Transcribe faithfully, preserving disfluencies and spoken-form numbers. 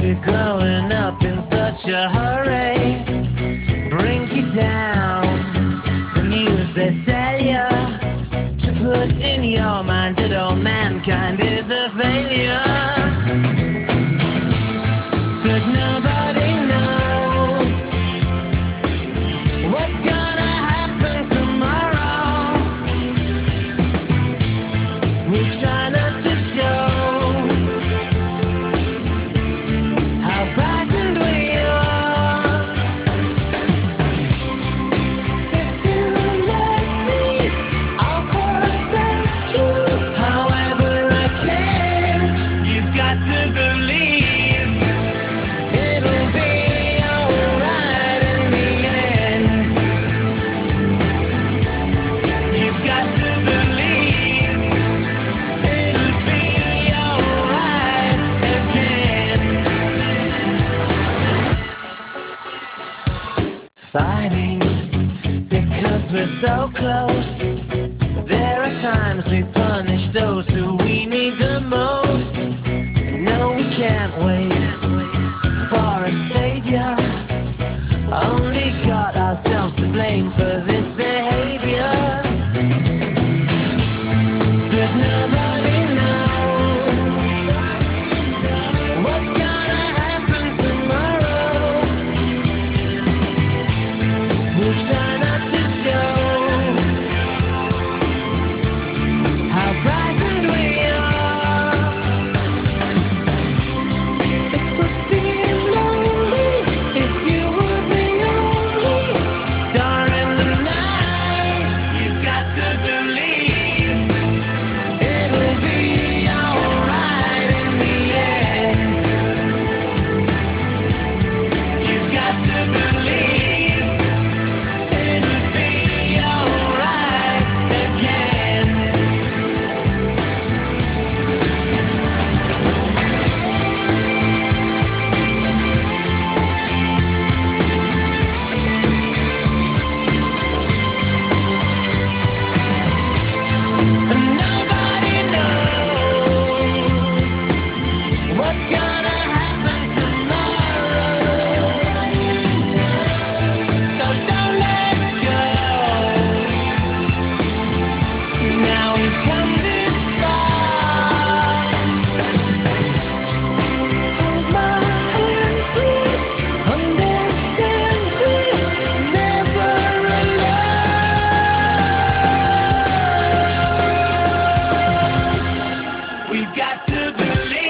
We're growing up in such a hurry, bring you down. The news they sell you to put in your mind that all mankind is a failure. But nobody knows what's gonna happen tomorrow. We try not to show how frightened we are. If you let me, I'll cross that too. However I can, you've got to believe it'll be alright in the end. You've got to believe it'll be alright again. Fighting because we're so close. There are times we punish those who we need the most. No, we can't wait for a savior. Only got ourselves to blame for this behavior. But nobody knows what's gonna happen tomorrow. We try not to show how frightened we are. It would be lonely if you were the only star in the night. You've got to believe it'll be alright in the end. You've got to believe it'll be alright again. Nobody knows what's gonna happen tomorrow. So don't let go. Now we've come this far. Hold my hand, please. Understand we're never alone. We've got to believe